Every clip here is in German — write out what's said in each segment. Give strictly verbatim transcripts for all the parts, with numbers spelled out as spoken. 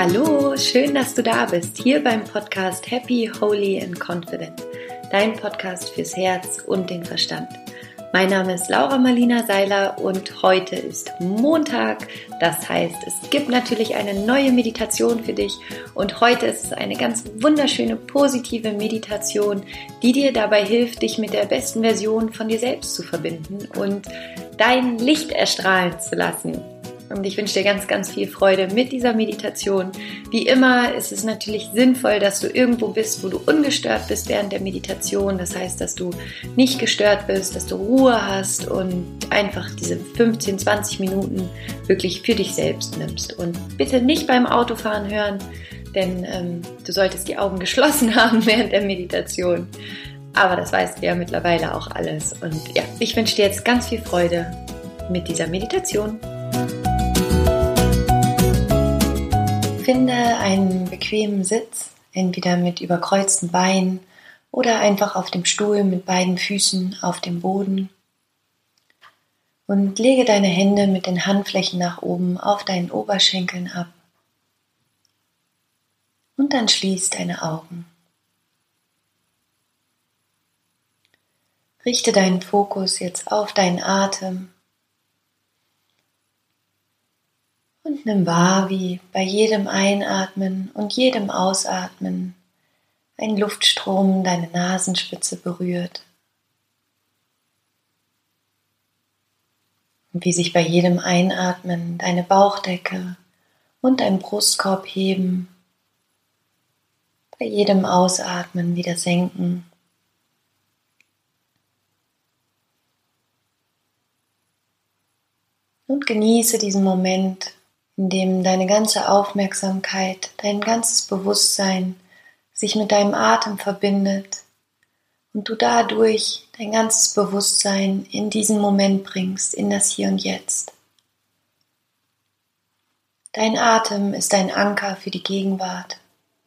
Hallo, schön, dass du da bist, hier beim Podcast Happy, Holy and Confident, dein Podcast fürs Herz und den Verstand. Mein Name ist Laura Marlina Seiler und heute ist Montag, das heißt, es gibt natürlich eine neue Meditation für dich und heute ist es eine ganz wunderschöne, positive Meditation, die dir dabei hilft, dich mit der besten Version von dir selbst zu verbinden und dein Licht erstrahlen zu lassen. Und ich wünsche dir ganz, ganz viel Freude mit dieser Meditation. Wie immer ist es natürlich sinnvoll, dass du irgendwo bist, wo du ungestört bist während der Meditation. Das heißt, dass du nicht gestört bist, dass du Ruhe hast und einfach diese fünfzehn, zwanzig Minuten wirklich für dich selbst nimmst. Und bitte nicht beim Autofahren hören, denn ähm, du solltest die Augen geschlossen haben während der Meditation. Aber das weißt du ja mittlerweile auch alles. Und ja, ich wünsche dir jetzt ganz viel Freude mit dieser Meditation. Finde einen bequemen Sitz, entweder mit überkreuzten Beinen oder einfach auf dem Stuhl mit beiden Füßen auf dem Boden. Und lege deine Hände mit den Handflächen nach oben auf deinen Oberschenkeln ab. Und dann schließ deine Augen. Richte deinen Fokus jetzt auf deinen Atem. Und nimm wahr, wie bei jedem Einatmen und jedem Ausatmen ein Luftstrom deine Nasenspitze berührt. Und wie sich bei jedem Einatmen deine Bauchdecke und dein Brustkorb heben, bei jedem Ausatmen wieder senken. Und genieße diesen Moment, in dem deine ganze Aufmerksamkeit, dein ganzes Bewusstsein sich mit deinem Atem verbindet und du dadurch dein ganzes Bewusstsein in diesen Moment bringst, in das Hier und Jetzt. Dein Atem ist ein Anker für die Gegenwart.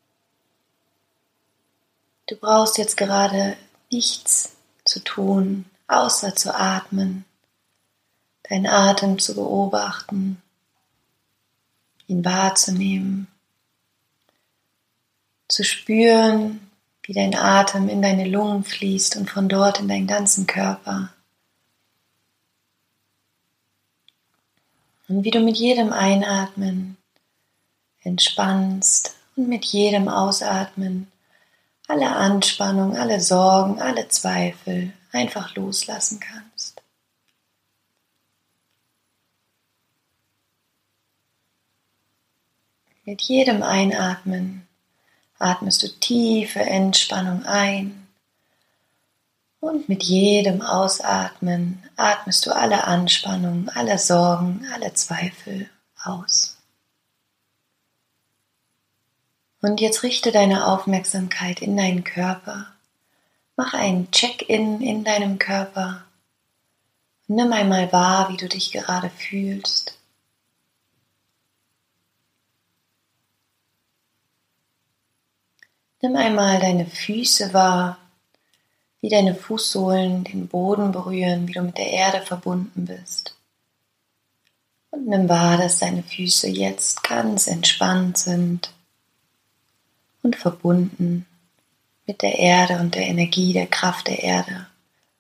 Du brauchst jetzt gerade nichts zu tun, außer zu atmen, deinen Atem zu beobachten, ihn wahrzunehmen, zu spüren, wie dein Atem in deine Lungen fließt und von dort in deinen ganzen Körper. Und wie du mit jedem Einatmen entspannst und mit jedem Ausatmen alle Anspannung, alle Sorgen, alle Zweifel einfach loslassen kannst. Mit jedem Einatmen atmest du tiefe Entspannung ein und mit jedem Ausatmen atmest du alle Anspannung, alle Sorgen, alle Zweifel aus. Und jetzt richte deine Aufmerksamkeit in deinen Körper. Mach einen Check-in in deinem Körper. Und nimm einmal wahr, wie du dich gerade fühlst. Nimm einmal deine Füße wahr, wie deine Fußsohlen den Boden berühren, wie du mit der Erde verbunden bist. Und nimm wahr, dass deine Füße jetzt ganz entspannt sind und verbunden mit der Erde und der Energie, der Kraft der Erde.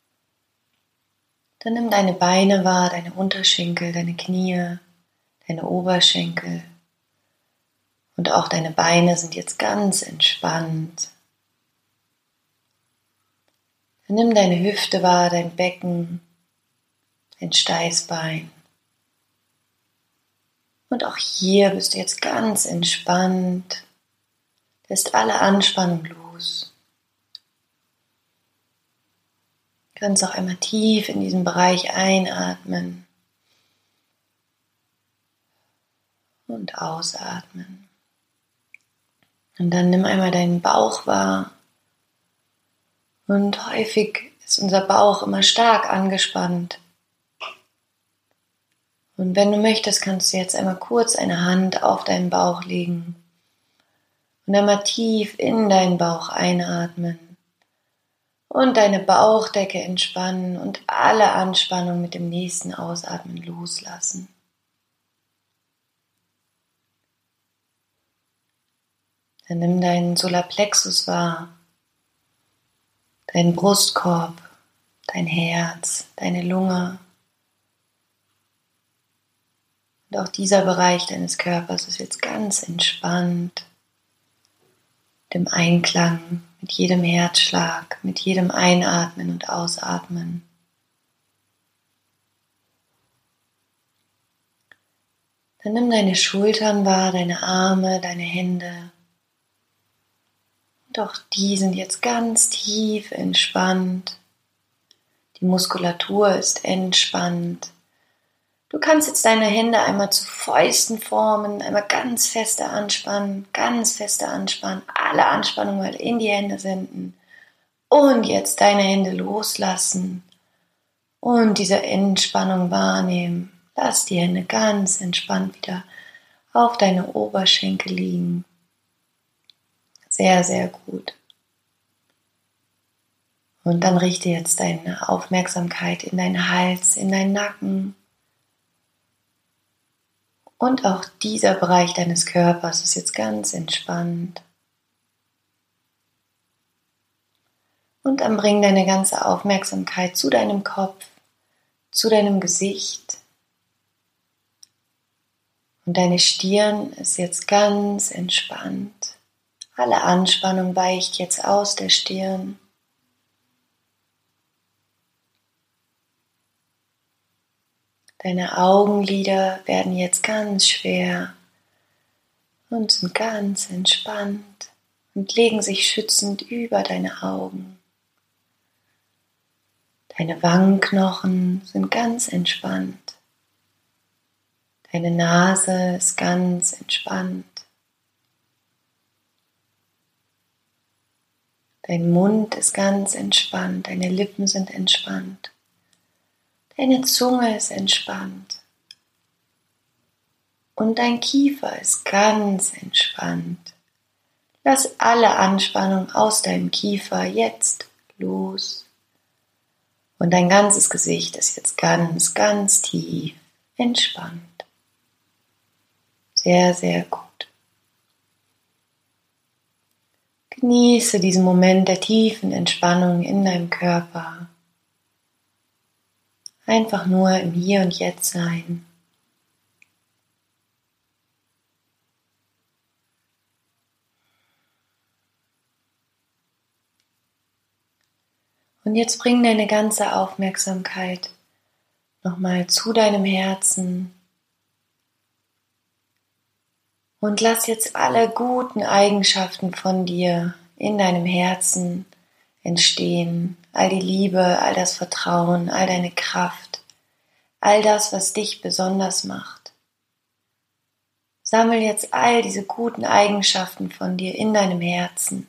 Dann nimm deine Beine wahr, deine Unterschenkel, deine Knie, deine Oberschenkel. Und auch deine Beine sind jetzt ganz entspannt. Dann nimm deine Hüfte wahr, dein Becken, dein Steißbein. Und auch hier bist du jetzt ganz entspannt. Lässt alle Anspannung los. Du kannst auch einmal tief in diesen Bereich einatmen und ausatmen. Und dann nimm einmal deinen Bauch wahr. Und häufig ist unser Bauch immer stark angespannt. Und wenn du möchtest, kannst du jetzt einmal kurz eine Hand auf deinen Bauch legen. Und einmal tief in deinen Bauch einatmen. Und deine Bauchdecke entspannen und alle Anspannung mit dem nächsten Ausatmen loslassen. Dann nimm deinen Solarplexus wahr, deinen Brustkorb, dein Herz, deine Lunge. Und auch dieser Bereich deines Körpers ist jetzt ganz entspannt, im Einklang mit jedem Herzschlag, mit jedem Einatmen und Ausatmen. Dann nimm deine Schultern wahr, deine Arme, deine Hände. Und auch die sind jetzt ganz tief entspannt. Die Muskulatur ist entspannt. Du kannst jetzt deine Hände einmal zu Fäusten formen, einmal ganz feste anspannen, ganz feste anspannen, alle Anspannung mal in die Hände senden und jetzt deine Hände loslassen und diese Entspannung wahrnehmen. Lass die Hände ganz entspannt wieder auf deine Oberschenkel liegen. Sehr, sehr gut. Und dann richte jetzt deine Aufmerksamkeit in deinen Hals, in deinen Nacken. Und auch dieser Bereich deines Körpers ist jetzt ganz entspannt. Und dann bring deine ganze Aufmerksamkeit zu deinem Kopf, zu deinem Gesicht. Und deine Stirn ist jetzt ganz entspannt. Alle Anspannung weicht jetzt aus der Stirn. Deine Augenlider werden jetzt ganz schwer und sind ganz entspannt und legen sich schützend über deine Augen. Deine Wangenknochen sind ganz entspannt. Deine Nase ist ganz entspannt. Dein Mund ist ganz entspannt. Deine Lippen sind entspannt. Deine Zunge ist entspannt. Und dein Kiefer ist ganz entspannt. Lass alle Anspannung aus deinem Kiefer jetzt los. Und dein ganzes Gesicht ist jetzt ganz, ganz tief entspannt. Sehr, sehr gut. Genieße diesen Moment der tiefen Entspannung in deinem Körper. Einfach nur im Hier und Jetzt sein. Und jetzt bring deine ganze Aufmerksamkeit nochmal zu deinem Herzen und lass jetzt alle guten Eigenschaften von dir in deinem Herzen entstehen. All die Liebe, all das Vertrauen, all deine Kraft, all das, was dich besonders macht. Sammel jetzt all diese guten Eigenschaften von dir in deinem Herzen.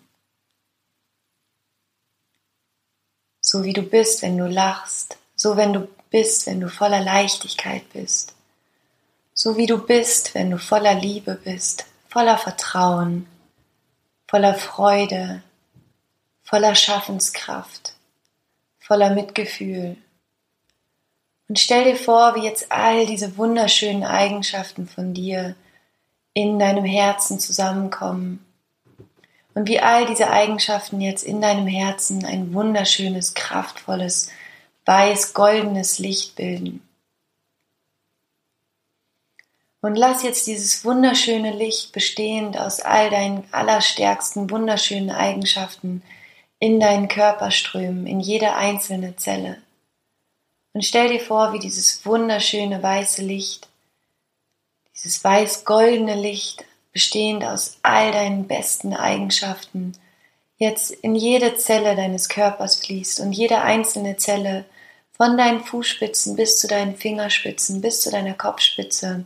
So wie du bist, wenn du lachst, so wenn du bist, wenn du voller Leichtigkeit bist, so wie du bist, wenn du voller Liebe bist, voller Vertrauen, voller Freude, voller Schaffenskraft, voller Mitgefühl. Und stell dir vor, wie jetzt all diese wunderschönen Eigenschaften von dir in deinem Herzen zusammenkommen und wie all diese Eigenschaften jetzt in deinem Herzen ein wunderschönes, kraftvolles, weiß-goldenes Licht bilden. Und lass jetzt dieses wunderschöne Licht, bestehend aus all deinen allerstärksten, wunderschönen Eigenschaften, in deinen Körper strömen, in jede einzelne Zelle. Und stell dir vor, wie dieses wunderschöne weiße Licht, dieses weiß-goldene Licht, bestehend aus all deinen besten Eigenschaften, jetzt in jede Zelle deines Körpers fließt und jede einzelne Zelle von deinen Fußspitzen bis zu deinen Fingerspitzen, bis zu deiner Kopfspitze,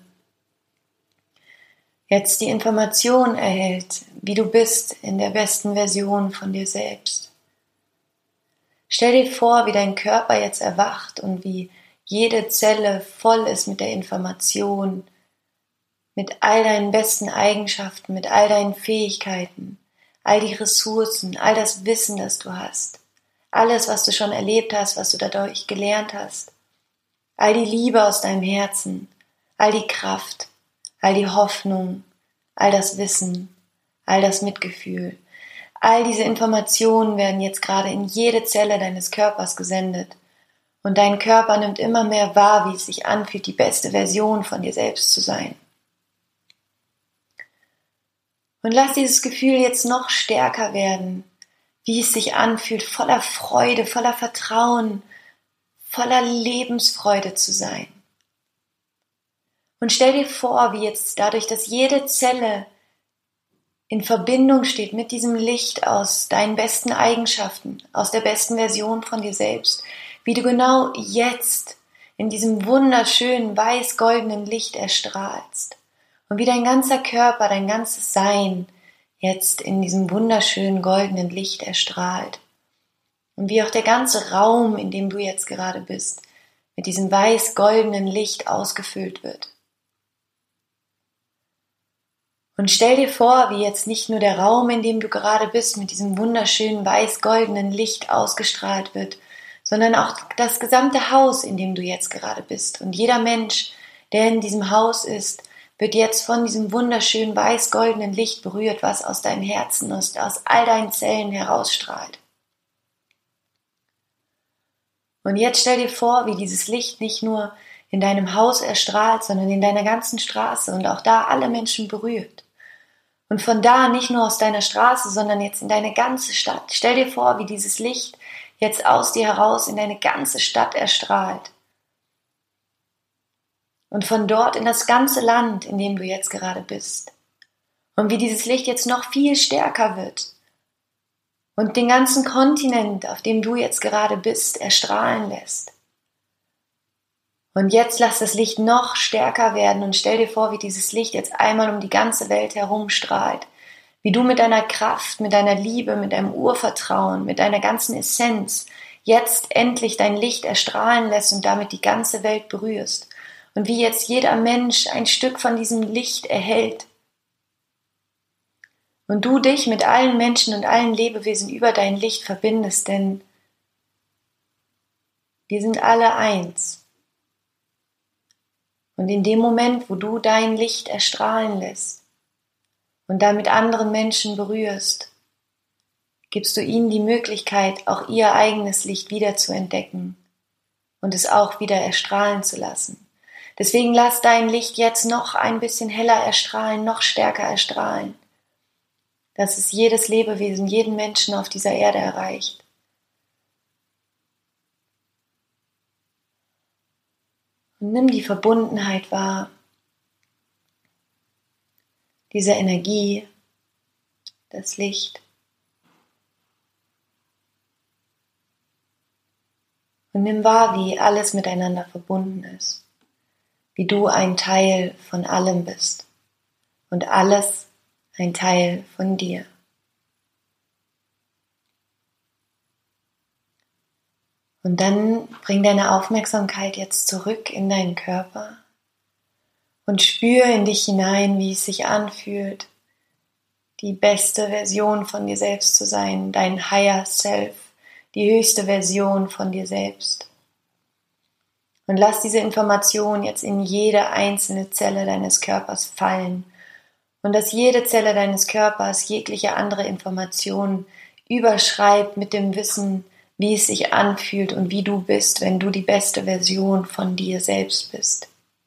jetzt die Information erhält, wie du bist in der besten Version von dir selbst. Stell dir vor, wie dein Körper jetzt erwacht und wie jede Zelle voll ist mit der Information, mit all deinen besten Eigenschaften, mit all deinen Fähigkeiten, all die Ressourcen, all das Wissen, das du hast, alles, was du schon erlebt hast, was du dadurch gelernt hast, all die Liebe aus deinem Herzen, all die Kraft, all die Hoffnung, all das Wissen, all das Mitgefühl, all diese Informationen werden jetzt gerade in jede Zelle deines Körpers gesendet. Und dein Körper nimmt immer mehr wahr, wie es sich anfühlt, die beste Version von dir selbst zu sein. Und lass dieses Gefühl jetzt noch stärker werden, wie es sich anfühlt, voller Freude, voller Vertrauen, voller Lebensfreude zu sein. Und stell dir vor, wie jetzt dadurch, dass jede Zelle in Verbindung steht mit diesem Licht aus deinen besten Eigenschaften, aus der besten Version von dir selbst, wie du genau jetzt in diesem wunderschönen weiß-goldenen Licht erstrahlst und wie dein ganzer Körper, dein ganzes Sein jetzt in diesem wunderschönen goldenen Licht erstrahlt und wie auch der ganze Raum, in dem du jetzt gerade bist, mit diesem weiß-goldenen Licht ausgefüllt wird. Und stell dir vor, wie jetzt nicht nur der Raum, in dem du gerade bist, mit diesem wunderschönen weiß-goldenen Licht ausgestrahlt wird, sondern auch das gesamte Haus, in dem du jetzt gerade bist. Und jeder Mensch, der in diesem Haus ist, wird jetzt von diesem wunderschönen weiß-goldenen Licht berührt, was aus deinem Herzen, aus, aus all deinen Zellen herausstrahlt. Und jetzt stell dir vor, wie dieses Licht nicht nur in deinem Haus erstrahlt, sondern in deiner ganzen Straße und auch da alle Menschen berührt. Und von da nicht nur aus deiner Straße, sondern jetzt in deine ganze Stadt. Stell dir vor, wie dieses Licht jetzt aus dir heraus in deine ganze Stadt erstrahlt. Und von dort in das ganze Land, in dem du jetzt gerade bist. Und wie dieses Licht jetzt noch viel stärker wird. Und den ganzen Kontinent, auf dem du jetzt gerade bist, erstrahlen lässt. Und jetzt lass das Licht noch stärker werden und stell dir vor, wie dieses Licht jetzt einmal um die ganze Welt herum strahlt. Wie du mit deiner Kraft, mit deiner Liebe, mit deinem Urvertrauen, mit deiner ganzen Essenz jetzt endlich dein Licht erstrahlen lässt und damit die ganze Welt berührst. Und wie jetzt jeder Mensch ein Stück von diesem Licht erhält. Und du dich mit allen Menschen und allen Lebewesen über dein Licht verbindest, denn wir sind alle eins. Und in dem Moment, wo du dein Licht erstrahlen lässt und damit anderen Menschen berührst, gibst du ihnen die Möglichkeit, auch ihr eigenes Licht wieder zu entdecken und es auch wieder erstrahlen zu lassen. Deswegen lass dein Licht jetzt noch ein bisschen heller erstrahlen, noch stärker erstrahlen, dass es jedes Lebewesen, jeden Menschen auf dieser Erde erreicht. Und nimm die Verbundenheit wahr, diese Energie, das Licht. Und nimm wahr, wie alles miteinander verbunden ist, wie du ein Teil von allem bist und alles ein Teil von dir. Und dann bring deine Aufmerksamkeit jetzt zurück in deinen Körper und spür in dich hinein, wie es sich anfühlt, die beste Version von dir selbst zu sein, dein Higher Self, die höchste Version von dir selbst. Und lass diese Information jetzt in jede einzelne Zelle deines Körpers fallen und dass jede Zelle deines Körpers jegliche andere Information überschreibt mit dem Wissen, wie es sich anfühlt und wie du bist, wenn du die beste Version von dir selbst bist.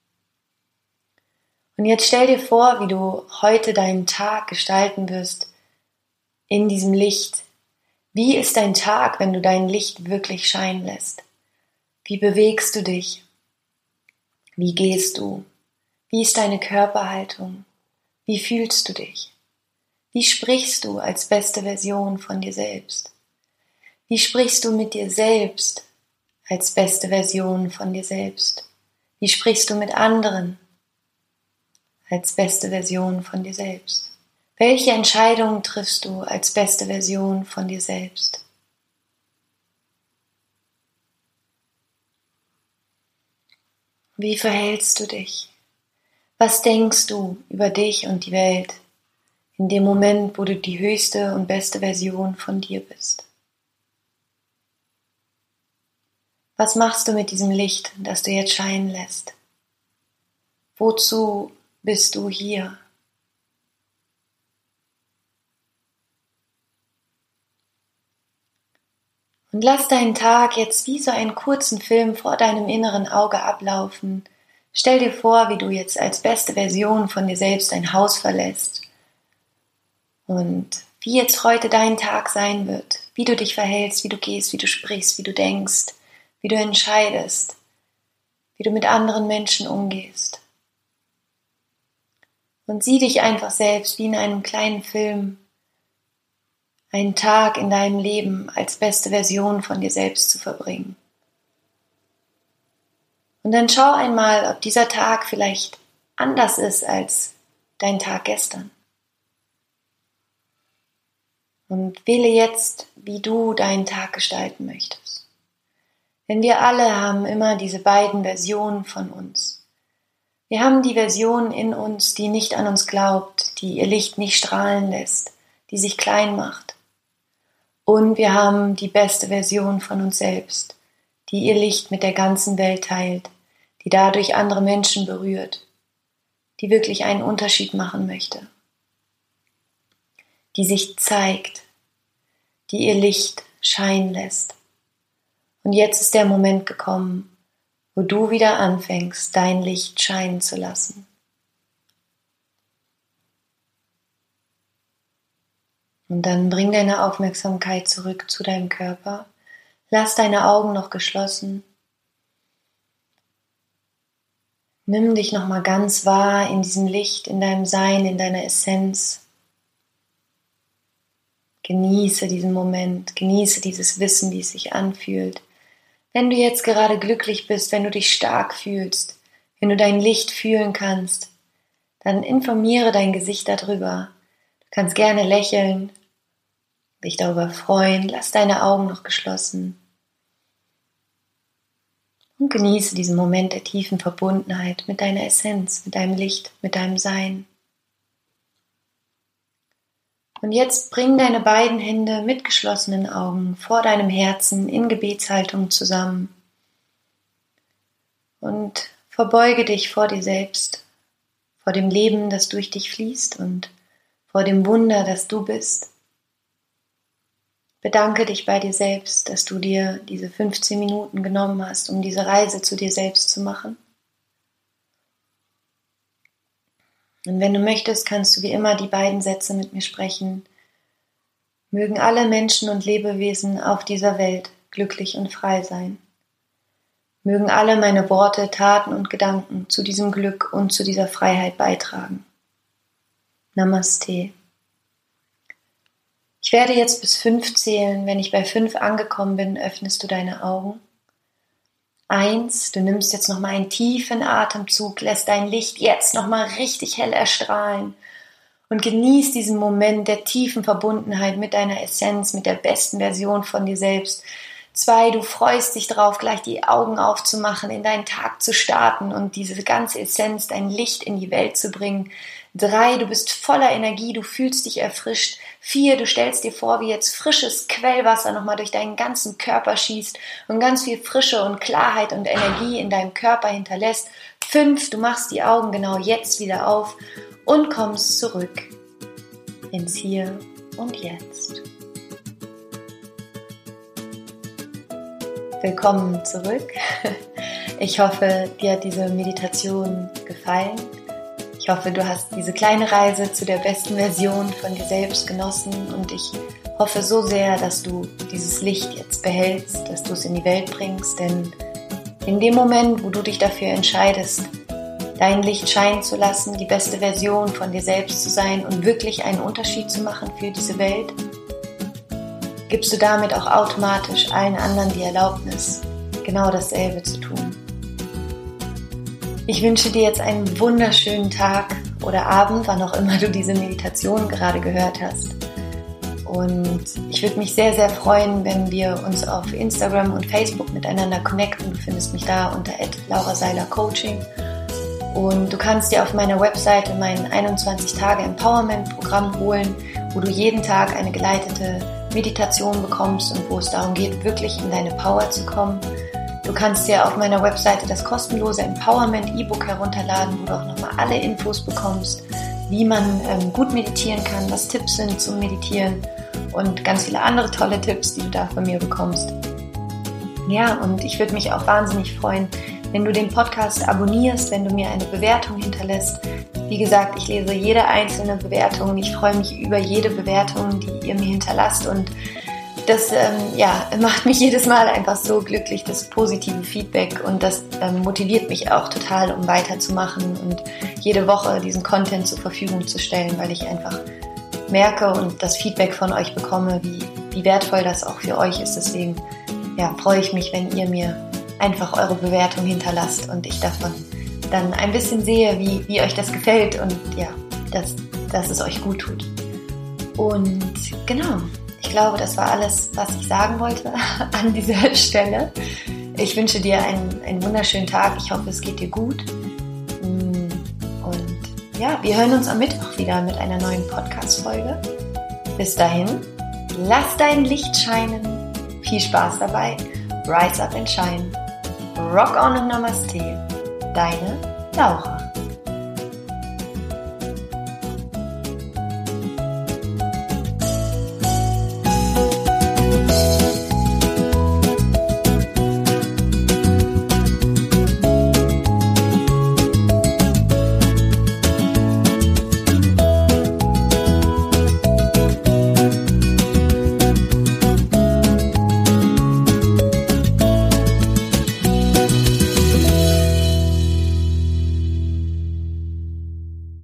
Und jetzt stell dir vor, wie du heute deinen Tag gestalten wirst in diesem Licht. Wie ist dein Tag, wenn du dein Licht wirklich scheinen lässt? Wie bewegst du dich? Wie gehst du? Wie ist deine Körperhaltung? Wie fühlst du dich? Wie sprichst du als beste Version von dir selbst? Wie sprichst du mit dir selbst als beste Version von dir selbst? Wie sprichst du mit anderen als beste Version von dir selbst? Welche Entscheidungen triffst du als beste Version von dir selbst? Wie verhältst du dich? Was denkst du über dich und die Welt in dem Moment, wo du die höchste und beste Version von dir bist? Was machst du mit diesem Licht, das du jetzt scheinen lässt? Wozu bist du hier? Und lass deinen Tag jetzt wie so einen kurzen Film vor deinem inneren Auge ablaufen. Stell dir vor, wie du jetzt als beste Version von dir selbst dein Haus verlässt. Und wie jetzt heute dein Tag sein wird, wie du dich verhältst, wie du gehst, wie du sprichst, wie du denkst, wie du entscheidest, wie du mit anderen Menschen umgehst. Und sieh dich einfach selbst wie in einem kleinen Film, einen Tag in deinem Leben als beste Version von dir selbst zu verbringen. Und dann schau einmal, ob dieser Tag vielleicht anders ist als dein Tag gestern. Und wähle jetzt, wie du deinen Tag gestalten möchtest. Denn wir alle haben immer diese beiden Versionen von uns. Wir haben die Version in uns, die nicht an uns glaubt, die ihr Licht nicht strahlen lässt, die sich klein macht. Und wir haben die beste Version von uns selbst, die ihr Licht mit der ganzen Welt teilt, die dadurch andere Menschen berührt, die wirklich einen Unterschied machen möchte, die sich zeigt, die ihr Licht scheinen lässt. Und jetzt ist der Moment gekommen, wo du wieder anfängst, dein Licht scheinen zu lassen. Und dann bring deine Aufmerksamkeit zurück zu deinem Körper. Lass deine Augen noch geschlossen. Nimm dich nochmal ganz wahr in diesem Licht, in deinem Sein, in deiner Essenz. Genieße diesen Moment, genieße dieses Wissen, wie es sich anfühlt. Wenn du jetzt gerade glücklich bist, wenn du dich stark fühlst, wenn du dein Licht fühlen kannst, dann informiere dein Gesicht darüber. Du kannst gerne lächeln, dich darüber freuen, lass deine Augen noch geschlossen und genieße diesen Moment der tiefen Verbundenheit mit deiner Essenz, mit deinem Licht, mit deinem Sein. Und jetzt bring deine beiden Hände mit geschlossenen Augen vor deinem Herzen in Gebetshaltung zusammen und verbeuge dich vor dir selbst, vor dem Leben, das durch dich fließt und vor dem Wunder, das du bist. Bedanke dich bei dir selbst, dass du dir diese fünfzehn Minuten genommen hast, um diese Reise zu dir selbst zu machen. Und wenn du möchtest, kannst du wie immer die beiden Sätze mit mir sprechen. Mögen alle Menschen und Lebewesen auf dieser Welt glücklich und frei sein. Mögen alle meine Worte, Taten und Gedanken zu diesem Glück und zu dieser Freiheit beitragen. Namaste. Ich werde jetzt bis fünf zählen. Wenn ich bei fünf angekommen bin, öffnest du deine Augen. Eins, du nimmst jetzt nochmal einen tiefen Atemzug, lässt dein Licht jetzt nochmal richtig hell erstrahlen und genießt diesen Moment der tiefen Verbundenheit mit deiner Essenz, mit der besten Version von dir selbst. Zwei, du freust dich drauf, gleich die Augen aufzumachen, in deinen Tag zu starten und diese ganze Essenz, dein Licht in die Welt zu bringen. Drei, du bist voller Energie, du fühlst dich erfrischt. Vier, du stellst dir vor, wie jetzt frisches Quellwasser nochmal durch deinen ganzen Körper schießt und ganz viel Frische und Klarheit und Energie in deinem Körper hinterlässt. Fünf, du machst die Augen genau jetzt wieder auf und kommst zurück ins Hier und Jetzt. Willkommen zurück. Ich hoffe, dir hat diese Meditation gefallen. Ich hoffe, du hast diese kleine Reise zu der besten Version von dir selbst genossen und ich hoffe so sehr, dass du dieses Licht jetzt behältst, dass du es in die Welt bringst, denn in dem Moment, wo du dich dafür entscheidest, dein Licht scheinen zu lassen, die beste Version von dir selbst zu sein und wirklich einen Unterschied zu machen für diese Welt, gibst du damit auch automatisch allen anderen die Erlaubnis, genau dasselbe zu tun. Ich wünsche dir jetzt einen wunderschönen Tag oder Abend, wann auch immer du diese Meditation gerade gehört hast. Und ich würde mich sehr, sehr freuen, wenn wir uns auf Instagram und Facebook miteinander connecten. Du findest mich da unter at laura seiler coaching. Und du kannst dir auf meiner Webseite mein einundzwanzig Tage Empowerment Programm holen, wo du jeden Tag eine geleitete Meditation bekommst und wo es darum geht, wirklich in deine Power zu kommen. Du kannst dir auf meiner Webseite das kostenlose Empowerment-E-Book herunterladen, wo du auch nochmal alle Infos bekommst, wie man ähm, gut meditieren kann, was Tipps sind zum Meditieren und ganz viele andere tolle Tipps, die du da von mir bekommst. Ja, und ich würde mich auch wahnsinnig freuen, wenn du den Podcast abonnierst, wenn du mir eine Bewertung hinterlässt. Wie gesagt, ich lese jede einzelne Bewertung und ich freue mich über jede Bewertung, die ihr mir hinterlasst. Und das ähm, ja, macht mich jedes Mal einfach so glücklich, das positive Feedback. Und das ähm, motiviert mich auch total, um weiterzumachen und jede Woche diesen Content zur Verfügung zu stellen, weil ich einfach merke und das Feedback von euch bekomme, wie, wie wertvoll das auch für euch ist. Deswegen ja, freue ich mich, wenn ihr mir einfach eure Bewertung hinterlasst und ich davon dann ein bisschen sehe, wie, wie euch das gefällt und ja, dass, dass es euch gut tut. Und genau, ich glaube, das war alles, was ich sagen wollte an dieser Stelle. Ich wünsche dir einen, einen wunderschönen Tag. Ich hoffe, es geht dir gut. Und ja, wir hören uns am Mittwoch wieder mit einer neuen Podcast-Folge. Bis dahin, lass dein Licht scheinen. Viel Spaß dabei. Rise up and shine. Rock on and Namaste. Deine Laura.